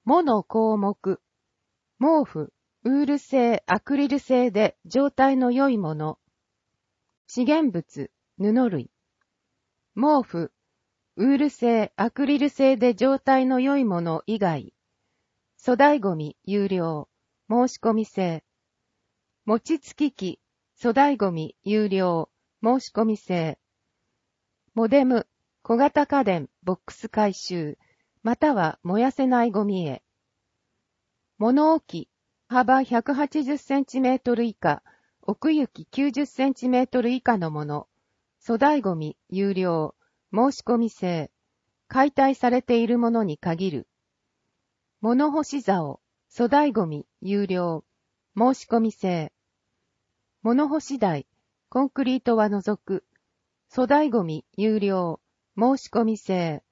もの項目。毛布、ウール製、アクリル製で状態の良いもの。資源物、布類。毛布、ウール製、アクリル製で状態の良いもの以外。粗大ゴミ、有料、申し込み制。餅つき機、粗大ゴミ、有料、申し込み制。モデム、小型家電、ボックス回収、または燃やせないゴミへ。物置、幅180センチメートル以下、奥行き90センチメートル以下のもの。粗大ゴミ、有料、申し込み制。解体されているものに限る。物干し竿、粗大ゴミ、有料、申し込み制。物干し台、コンクリートは除く。粗大ゴミ、有料、申し込み制。